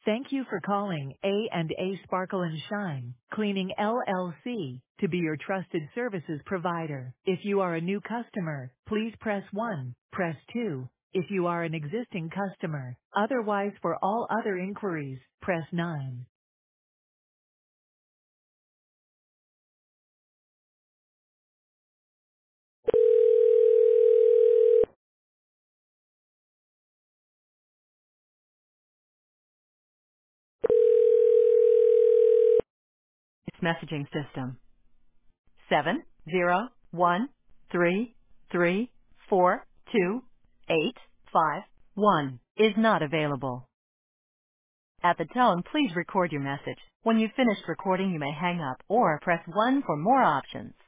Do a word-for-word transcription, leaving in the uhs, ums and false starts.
Thank you for calling A and A Sparkle and Shine Cleaning L L C to be your trusted services provider. If you are a new customer, please press one. Press two if you are an existing customer. Otherwise, for all other inquiries, press nine. Its messaging system. Seven zero one three three four two eight five one is not available. At the tone, please record your message. When you've finished recording, you may hang up or press one for more options.